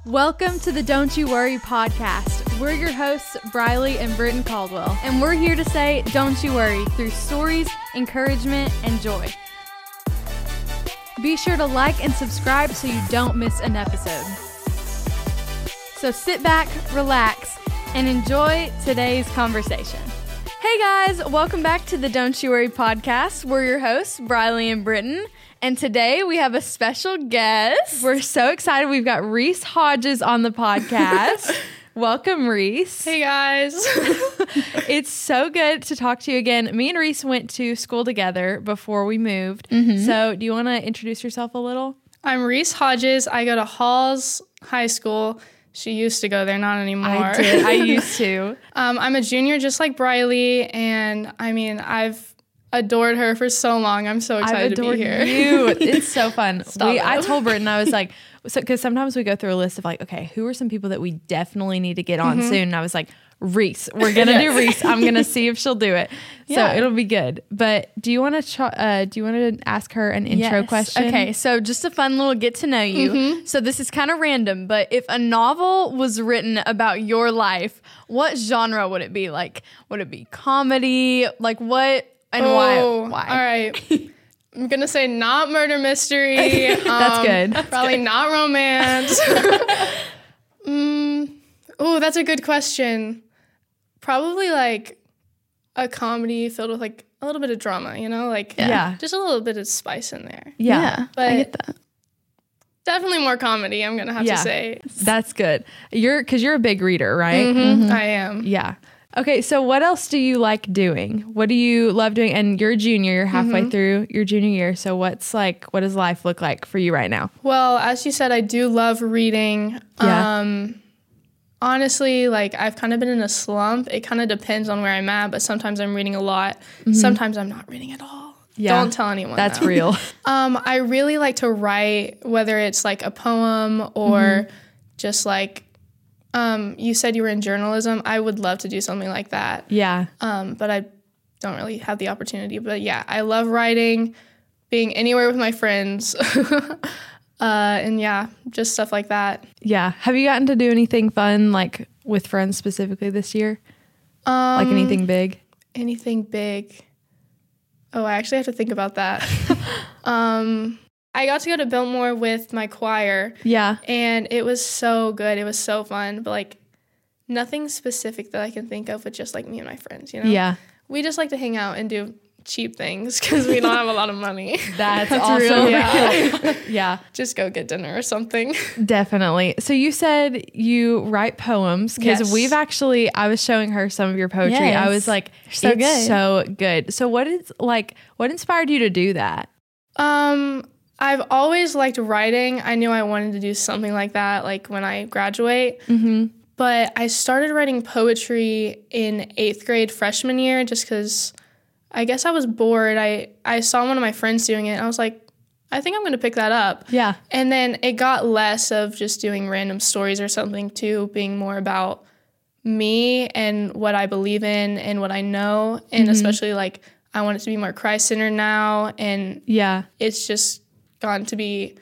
Welcome to the Don't You Worry podcast. We're your hosts, Briley and Britton Caldwell, and we're here to say, don't you worry, through stories, encouragement, and joy. Be sure to like and subscribe so you don't miss an episode. So sit back, relax, and enjoy today's conversation. Hey guys, welcome back to the Don't You Worry podcast. We're your hosts, Briley and Britton. And today we have a special guest. We're so excited. We've got Reese Hodges on the podcast. Welcome, Reese. Hey, guys. It's so good to talk to you again. Me and Reese went to school together before we moved. So do you want to introduce yourself a little? I'm Reese Hodges. I go to Halls High School. She used to go there, not anymore. I did. I used to. I'm a junior just like Briley. And I mean, I've adored her for so long. I'm so excited to be here. You. It's so fun. I it. told Britton, I was like, because sometimes we go through a list of like, okay, who are some people that we definitely need to get on soon? And I was like, Reese. We're going to do Reese. I'm going to see if she'll do it. So it'll be good. But do you want to ask her an intro question? Okay. So just a fun little get to know you. So this is kind of random, but if a novel was written about your life, what genre would it be? Like, would it be comedy? Like what? And why? All right. I'm going to say not murder mystery. That's good. Probably not romance. That's a good question. Probably like a comedy filled with like a little bit of drama, you know? Like just a little bit of spice in there. Yeah. But I get that. Definitely more comedy, I'm going to have to say. That's good. Because you're a big reader, right? I am. Yeah. Okay, so what else do you like doing? What do you love doing? And you're a junior, you're halfway through your junior year. So what does life look like for you right now? Well, as you said, I do love reading. Yeah. Honestly, like I've kind of been in a slump. It kind of depends on where I'm at, but sometimes I'm reading a lot. Sometimes I'm not reading at all. Yeah. Don't tell anyone. That's though. real. I really like to write, whether it's like a poem or just like, you said you were in journalism. I would love to do something like that. Yeah. But I don't really have the opportunity. But yeah, I love writing, being anywhere with my friends, and yeah, just stuff like that. Yeah. Have you gotten to do anything fun, like with friends specifically this year? Like anything big? Anything big? Oh, I actually have to think about that. I got to go to Biltmore with my choir. Yeah. And it was so good. It was so fun. But like nothing specific that I can think of with just like me and my friends, you know? Yeah. We just like to hang out and do cheap things because we don't have a lot of money. That's awesome. Real. Yeah. Yeah. Just go get dinner or something. Definitely. So you said you write poems because Yes. I was showing her some of your poetry. Yes. I was like, So it's good. so good. So what inspired you to do that? I've always liked writing. I knew I wanted to do something like that, like when I graduate. But I started writing poetry in 8th grade freshman year just because I guess I was bored. I saw one of my friends doing it, and I was like, I think I'm going to pick that up. Yeah. And then it got less of just doing random stories or something to being more about me and what I believe in and what I know. And especially like I want it to be more Christ-centered now. And it's just gotten to be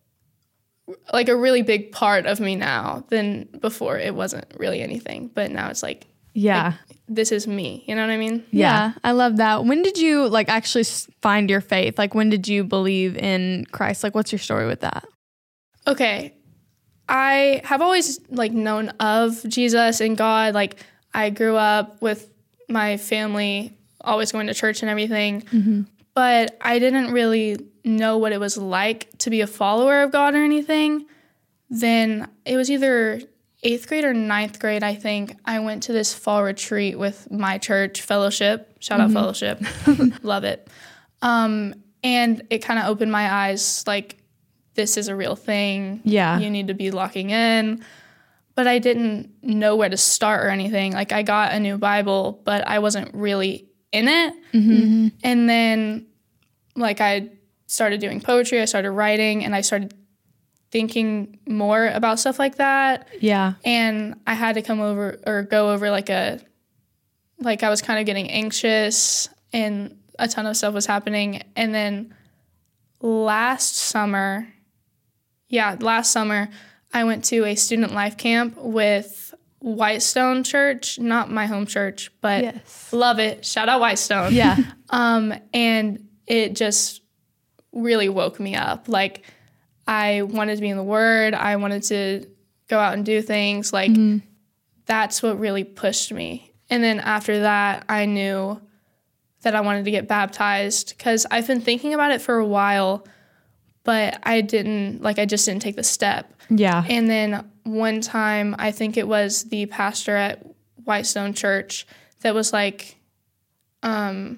like a really big part of me now than before. It wasn't really anything, but now it's like, this is me. You know what I mean? Yeah. I love that. When did you like actually find your faith? Like when did you believe in Christ? Like what's your story with that? Okay. I have always like known of Jesus and God. Like I grew up with my family always going to church and everything, but I didn't really know what it was like to be a follower of God or anything. Then it was either 8th grade or 9th grade, I think. I went to this fall retreat with my church, Fellowship. Shout out Fellowship. Love it. And it kind of opened my eyes, like, this is a real thing. Yeah. You need to be locking in. But I didn't know where to start or anything. Like, I got a new Bible, but I wasn't really in it. And then, like, I started doing poetry, I started writing, and I started thinking more about stuff like that. Yeah. And I had to go over I was kind of getting anxious and a ton of stuff was happening. And then last summer, I went to a student life camp with Whitestone Church, not my home church, but Yes. love it. Shout out Whitestone. Yeah. And it just really woke me up. Like, I wanted to be in the Word. I wanted to go out and do things. Like, that's what really pushed me. And then after that, I knew that I wanted to get baptized because I've been thinking about it for a while, but I just didn't take the step. Yeah. And then one time, I think it was the pastor at Whitestone Church that was like, hold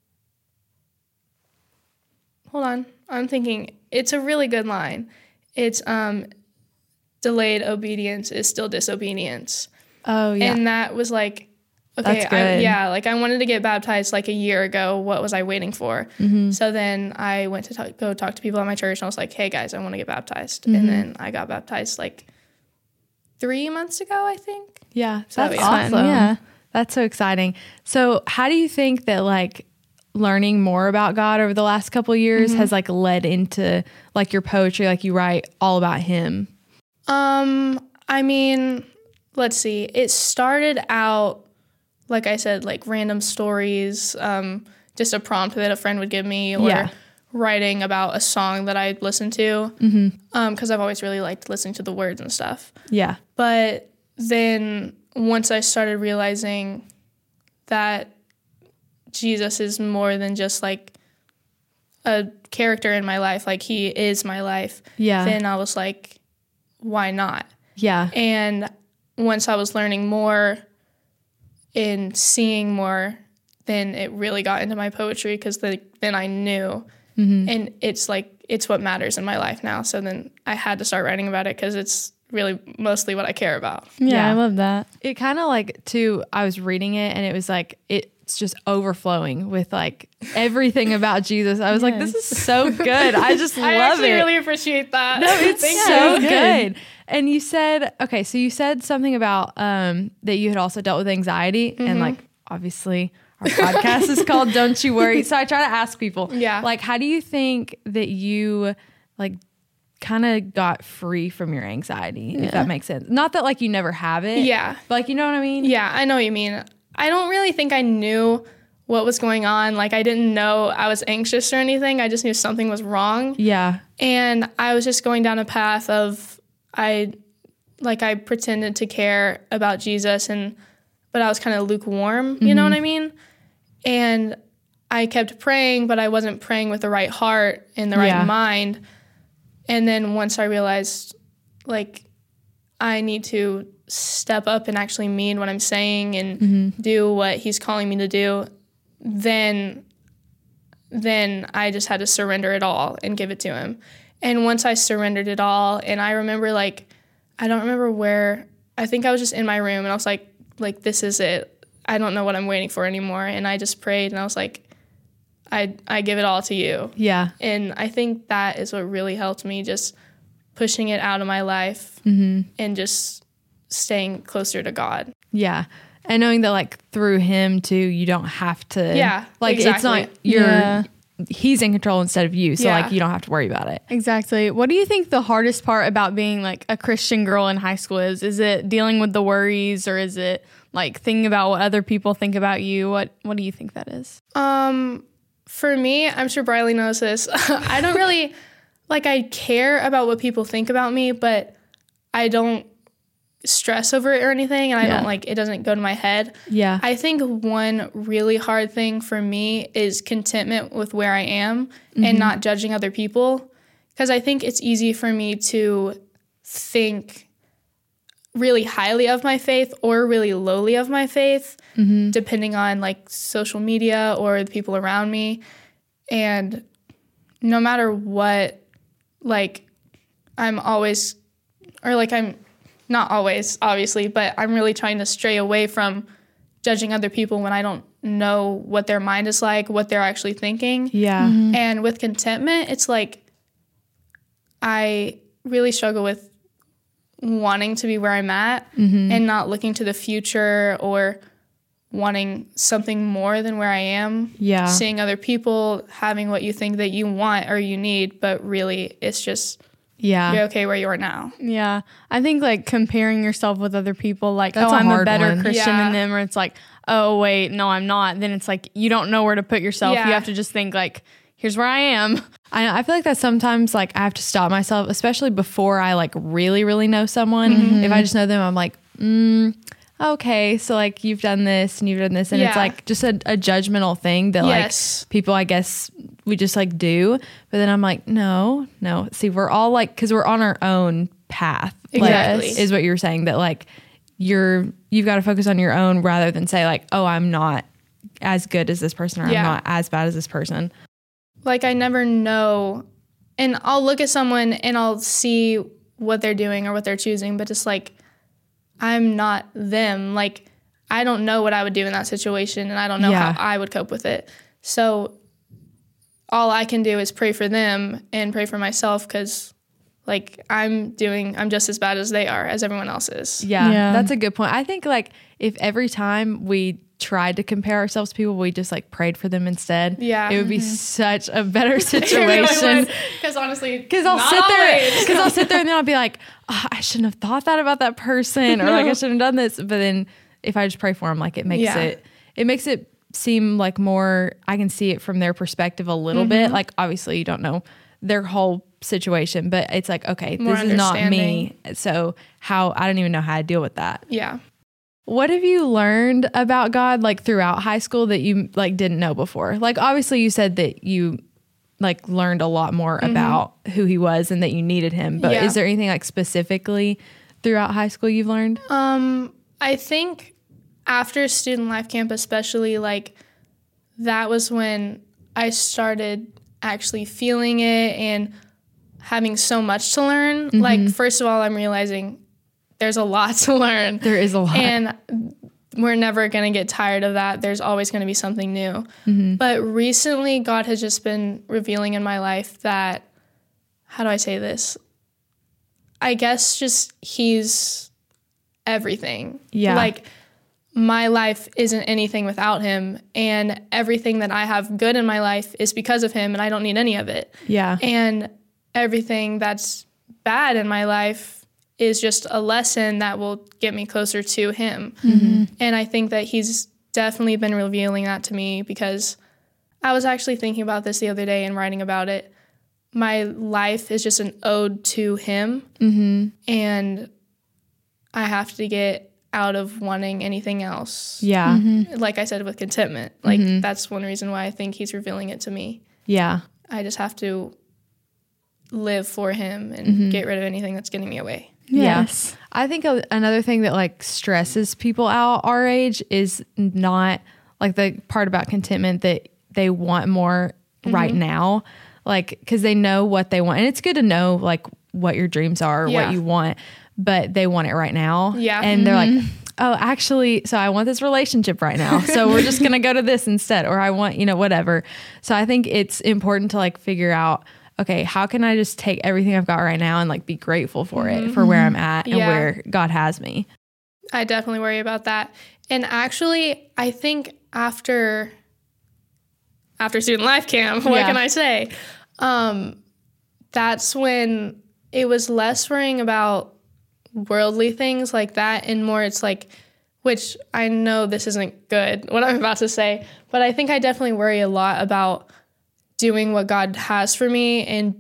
on, I'm thinking, it's a really good line. It's delayed obedience is still disobedience. Oh, yeah. And that was like, okay, That's good. I wanted to get baptized like a year ago. What was I waiting for? So then I went to go talk to people at my church, and I was like, hey guys, I want to get baptized. And then I got baptized like 3 months ago, I think. Yeah. So, That's yeah. awesome. Yeah. That's so exciting. So how do you think that like learning more about God over the last couple of years has like led into like your poetry, like you write all about him? I mean, let's see. It started out, like I said, like random stories, just a prompt that a friend would give me, or Yeah. writing about a song that I'd listen to, because I've always really liked listening to the words and stuff. Yeah. But then once I started realizing that Jesus is more than just like a character in my life, like he is my life, Yeah. then I was like, why not? Yeah. And once I was learning more and seeing more, then it really got into my poetry, because then I knew. And it's like, it's what matters in my life now. So then I had to start writing about it, because it's really mostly what I care about. Yeah, Yeah. I love that. It kind of like too, I was reading it and it was like, it's just overflowing with like everything about Jesus. I was like, this is so good. I just love I actually it. really appreciate that. No, it's Thank so you. good. And you said, okay, so you said something about that you had also dealt with anxiety, and like obviously our podcast is called Don't You Worry. So I try to ask people, Yeah. like, how do you think that you like kind of got free from your anxiety, if that makes sense? Not that like you never have it. Yeah. But like, you know what I mean? Yeah, I know what you mean. I don't really think I knew what was going on. Like, I didn't know I was anxious or anything. I just knew something was wrong. Yeah. And I was just going down a path of, I pretended to care about Jesus, but I was kind of lukewarm, you know what I mean? And I kept praying, but I wasn't praying with the right heart and the right mind. And then once I realized, like, I need to step up and actually mean what I'm saying and do what he's calling me to do, then I just had to surrender it all and give it to him. And once I surrendered it all, and I remember, like, I don't remember where, I think I was just in my room, and I was like, this is it. I don't know what I'm waiting for anymore. And I just prayed, and I was like, I give it all to you. Yeah. And I think that is what really helped me, just pushing it out of my life and just staying closer to God. Yeah. And knowing that like through him too, you don't have to. Yeah, Like exactly. it's not he's in control instead of you. So Yeah. like you don't have to worry about it. Exactly. What do you think the hardest part about being like a Christian girl in high school is? Is it dealing with the worries, or is it like thinking about what other people think about you? What do you think that is? For me, I'm sure Briley knows this. I don't really, I care about what people think about me, but I don't stress over it or anything, and I don't it doesn't go to my head. Yeah. I think one really hard thing for me is contentment with where I am and not judging other people, because I think it's easy for me to think really highly of my faith or really lowly of my faith, depending on like social media or the people around me. And no matter what, I'm always, I'm not always, obviously, but I'm really trying to stray away from judging other people when I don't know what their mind is like, what they're actually thinking. Yeah. And with contentment, it's I really struggle with wanting to be where I'm at and not looking to the future or wanting something more than where I am. Yeah. Seeing other people having what you think that you want or you need, but really it's just Yeah. you're okay where you are now. Yeah. I think like comparing yourself with other people, like, That's oh, a I'm a hard better one. Christian Yeah. than them, or it's like, oh, wait, no, I'm not. Then it's like, you don't know where to put yourself. Yeah. You have to just think like, here's where I am. I feel like that sometimes like I have to stop myself, especially before I like really, really know someone. If I just know them, I'm like, okay, so like you've done this and you've done this. And it's Yeah. like just a judgmental thing that Yes. like people, I guess, we just like do. But then I'm like, no. See, we're all like, because we're on our own path. Exactly. Like, is what you're saying, that like you've got to focus on your own rather than say like, oh, I'm not as good as this person, or Yeah. I'm not as bad as this person. Like I never know, and I'll look at someone and I'll see what they're doing or what they're choosing, but it's like I'm not them. Like I don't know what I would do in that situation, and I don't know Yeah. how I would cope with it. So all I can do is pray for them and pray for myself, because like I'm just as bad as they are, as everyone else is. Yeah, Yeah. that's a good point. I think like if every time we tried to compare ourselves to people, we just like prayed for them instead. Yeah. it would be such a better situation. Because honestly, Because I'll sit there and then I'll be like, oh, I shouldn't have thought that about that person, or like I shouldn't have done this. But then if I just pray for them, like it makes Yeah. it seem like more, I can see it from their perspective a little bit. Like obviously you don't know their whole situation, but it's like, okay, More this is not me. So I don't even know how to deal with that. Yeah. What have you learned about God like throughout high school that you like didn't know before? Like obviously you said that you like learned a lot more about who he was and that you needed him. But Yeah. is there anything like specifically throughout high school you've learned? I think after Student Life Camp especially, like that was when I started actually feeling it and having so much to learn. Like first of all, I'm realizing there's a lot to learn. There is a lot. And we're never going to get tired of that. There's always going to be something new. But recently, God has just been revealing in my life that, how do I say this? I guess just he's everything. Yeah. Like my life isn't anything without him. And everything that I have good in my life is because of him, and I don't need any of it. Yeah. And everything that's bad in my life is just a lesson that will get me closer to him. And I think that he's definitely been revealing that to me, because I was actually thinking about this the other day and writing about it. My life is just an ode to him. And I have to get out of wanting anything else. Yeah. Like I said, with contentment. Like that's one reason why I think he's revealing it to me. Yeah. I just have to live for him and get rid of anything that's getting me away. Yes. I think another thing that like stresses people out our age is not like the part about contentment, that they want more right now, like because they know what they want, and it's good to know like what your dreams are, Yeah. what you want, but they want it right now. Yeah. And they're like, oh, actually, so I want this relationship right now, so we're just gonna go to this instead, or I want, whatever. So I think it's important to like figure out, okay, how can I just take everything I've got right now and like be grateful for it, for where I'm at and Yeah. where God has me. I definitely worry about that. And actually, I think after Student Life Camp, what Yeah. can I say? That's when it was less worrying about worldly things like that, and more it's like, which I know this isn't good, what I'm about to say, but I think I definitely worry a lot about doing what God has for me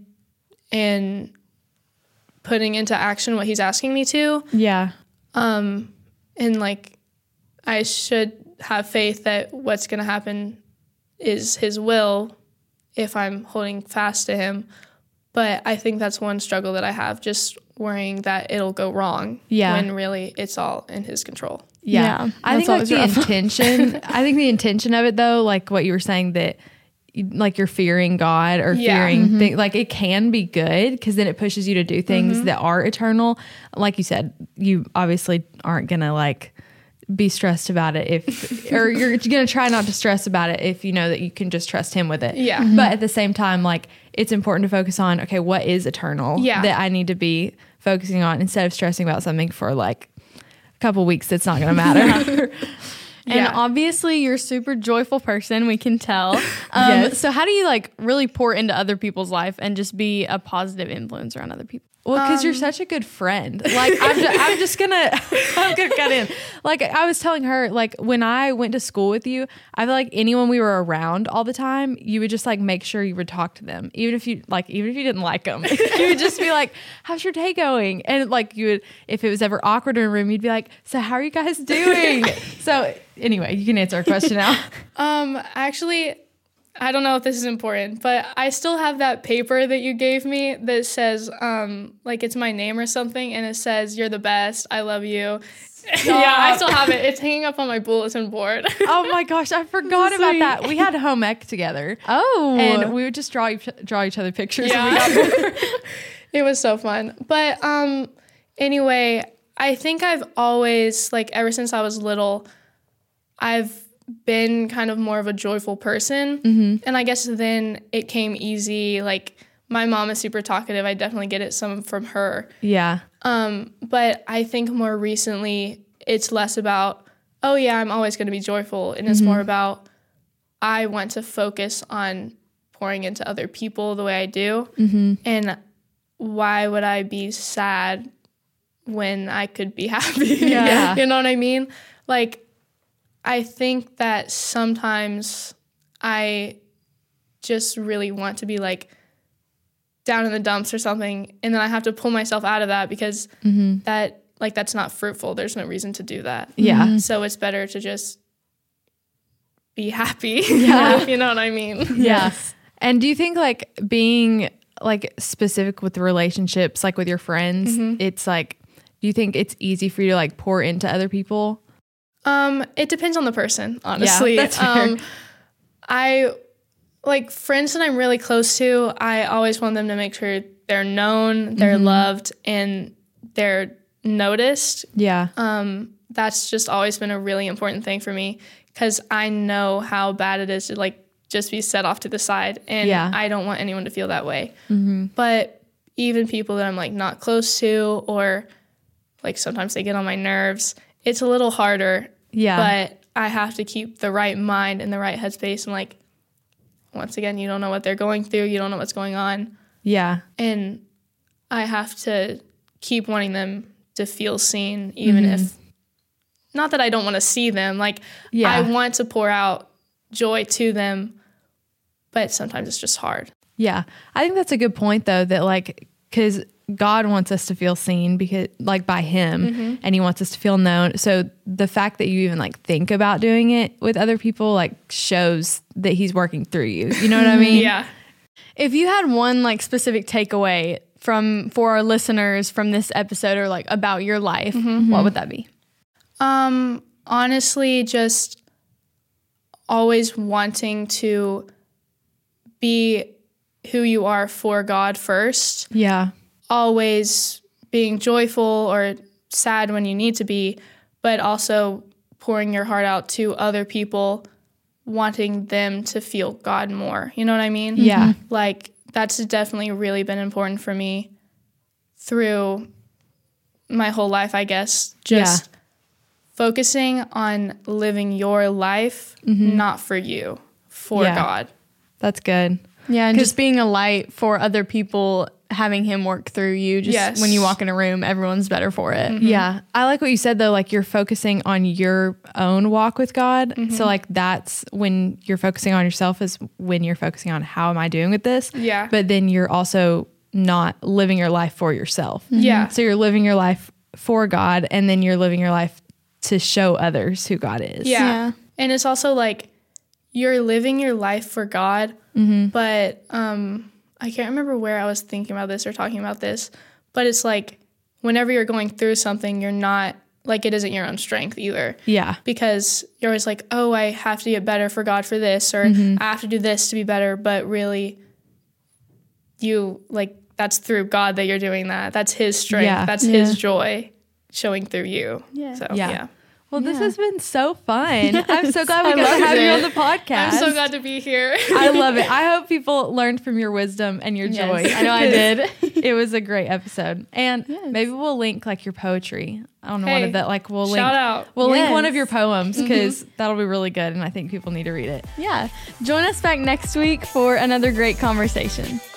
and putting into action what he's asking me to. Yeah. And like I should have faith that what's going to happen is his will if I'm holding fast to him. But I think that's one struggle that I have, just worrying that it'll go wrong. Yeah. When really it's all in his control. Yeah. Yeah, I think that's like the always rough. intention, I think the intention of it though, like what you were saying, that like you're fearing God or Yeah. fearing things, like it can be good because then it pushes you to do things that are eternal. Like you said, you obviously aren't going to like be stressed about it if, or you're going to try not to stress about it if you know that you can just trust him with it. Yeah. But at the same time, like it's important to focus on, okay, what is eternal Yeah. that I need to be focusing on instead of stressing about something for like a couple weeks that's not going to matter. And Yeah. obviously you're a super joyful person, we can tell. Yes. So how do you like really pour into other people's life and just be a positive influence around other people? Well, because you're such a good friend. Like, I'm just gonna, I'm gonna cut in. Like, I was telling her, like, when I went to school with you, I feel like anyone we were around all the time, you would just like make sure you would talk to them, even if you didn't like them, you would just be like, "How's your day going?" And like, you would, if it was ever awkward in a room, you'd be like, "So how are you guys doing?" So anyway, you can answer our question now. Actually, I don't know if this is important, but I still have that paper that you gave me that says, like it's my name or something, and it says, "You're the best. I love you." Yeah, I still have it. It's hanging up on my bulletin board. Oh my gosh, I forgot about that. We had home ec together. Oh. And we would just draw each other pictures. Yeah. And we got It was so fun. But anyway, I think I've always, like, ever since I was little, I've been kind of more of a joyful person. Mm-hmm. And I guess then it came easy. Like, my mom is super talkative. I definitely get it some from her. Yeah. But I think more recently, it's less about, oh yeah, I'm always going to be joyful. And it's more about, I want to focus on pouring into other people the way I do. And why would I be sad when I could be happy? Yeah. You know what I mean? Like, I think that sometimes I just really want to be like down in the dumps or something, and then I have to pull myself out of that because that's not fruitful. There's no reason to do that. Yeah. So it's better to just be happy. Yeah. You know what I mean? Yes. And do you think like being like specific with the relationships, like with your friends, it's like, do you think it's easy for you to like pour into other people? It depends on the person, honestly. Yeah, that's fair. I like friends that I'm really close to, I always want them to make sure they're known, they're loved, and they're noticed. Yeah. That's just always been a really important thing for me because I know how bad it is to like just be set off to the side, and I don't want anyone to feel that way. But even people that I'm like not close to, or like sometimes they get on my nerves, it's a little harder. Yeah. But I have to keep the right mind and the right headspace, and like, once again, you don't know what they're going through, you don't know what's going on. Yeah. And I have to keep wanting them to feel seen, even if, not that I don't want to see them, like, I want to pour out joy to them, but sometimes it's just hard. Yeah. I think that's a good point though, that like, because God wants us to feel seen because like by him, and he wants us to feel known. So the fact that you even like think about doing it with other people like shows that he's working through you. You know what I mean? Yeah. If you had one like specific takeaway for our listeners from this episode, or like about your life, what would that be? Honestly, just always wanting to be who you are for God first. Yeah. Always being joyful or sad when you need to be, but also pouring your heart out to other people, wanting them to feel God more. You know what I mean? Yeah. Like, that's definitely really been important for me through my whole life, I guess. Just focusing on living your life, not for you, for God. That's good. Yeah, and just being a light for other people, having him work through you. Just when you walk in a room, everyone's better for it. Yeah. I like what you said though, like you're focusing on your own walk with God. So like that's when you're focusing on yourself, is when you're focusing on how am I doing with this? Yeah. But then you're also not living your life for yourself. Yeah. So you're living your life for God, and then you're living your life to show others who God is. Yeah. And it's also like you're living your life for God, but I can't remember where I was thinking about this or talking about this, but it's like whenever you're going through something, you're not, like, it isn't your own strength either. Yeah. Because you're always like, oh, I have to get better for God for this, or I have to do this to be better, but really you, like, that's through God that you're doing that. That's his strength. Yeah. That's his joy showing through you. Yeah. So, Yeah. Well, Well, this has been so fun. I'm so glad we got to have you on the podcast. I'm so glad to be here. I love it. I hope people learned from your wisdom and your joy. I know I did. It was a great episode. And maybe we'll link like your poetry on one of that. Like we'll shout out. We'll link one of your poems because that'll be really good. And I think people need to read it. Yeah. Join us back next week for another great conversation.